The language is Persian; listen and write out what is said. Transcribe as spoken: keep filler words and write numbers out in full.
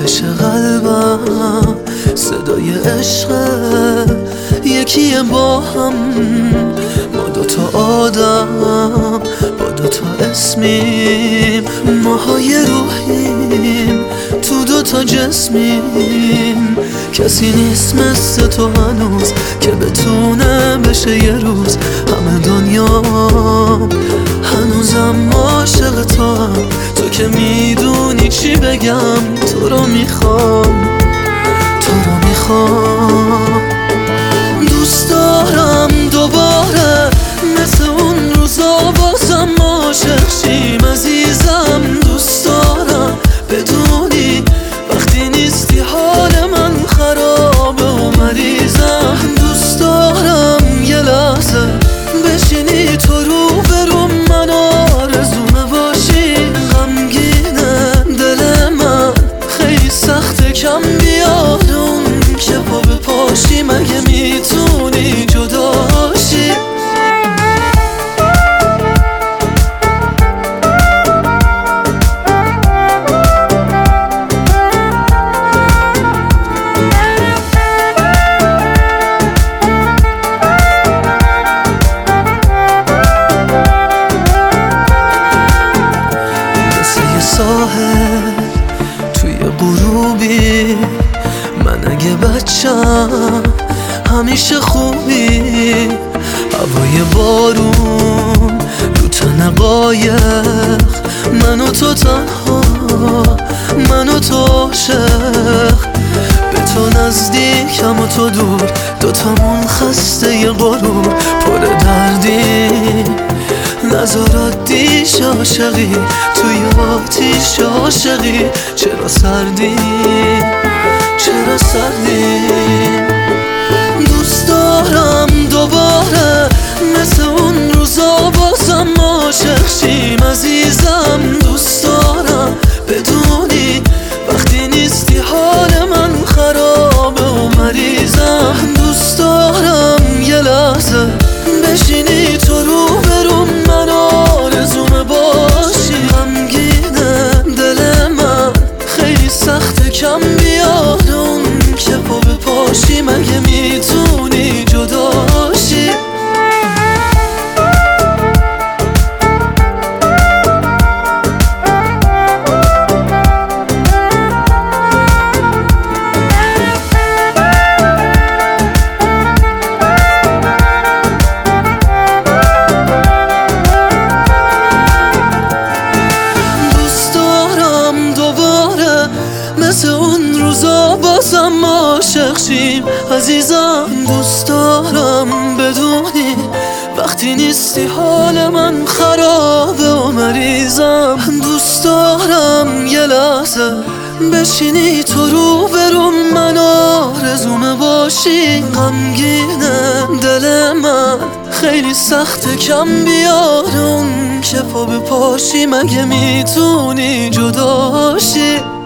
تپش قلبم صدای عشق یکیه با هم. ما دوتا آدم با دوتا اسمیم، ماهای روحیم تو دوتا جسمیم. کسی نیست مثل تو هنوز که بتونه بشه یه روز همه دنیا. هنوزم عاشق تو هم، تو که میدونی چی بگم. تو رو میخوام، تو رو میخوام. دوست دارم دوباره مثل اون روزا بازم عاشق شیم عزیزم. دوست دارم بدونی وقتی نیستی حال من خرابه و مریضم. دوست دارم یه لحظه بشینی تو رو برو من، آرزومه باشی. غمگینه دل من، خیلی سخته کم بیاد اون که پا به پاشی. مگه میتونی جداشی؟ ساحل توی غروبی، من اگه بچم همیشه خوبی. هوای بارون رو تن قایق، من و تو تنها، من و تو عاشق. به تو نزدیکم و تو دور، دوتامون خسته ی غرور پر دردی. نظرات دیش عاشقی توی آتیش عاشقی. چرا سردی، چرا سردی؟ دوست دارم دوباره مثل اون روزا بازم عاشق شیم عزیزم. دوست دارم بدونی وقتی نیستی حال من خرابه و مریضم. دوست دارم یه لحظه بشینی تو رو برو من، آرزومه باشی. غمگینه دل من، خیلی سخته کم بیاد اون که پا به پاشی. مگه میتونی جداشی؟ مثل اون روزا بازم عاشق شیم عزیزم. دوست دارم بدونی وقتی نیستی حال من خرابه و مریضم. دوست دارم یه لحظه بشینی تو رو برو من، آرزومه باشی. غمگینه دل من، خیلی سخته کم بیاد اون که پا به پاشی. مگه میتونی جداشی؟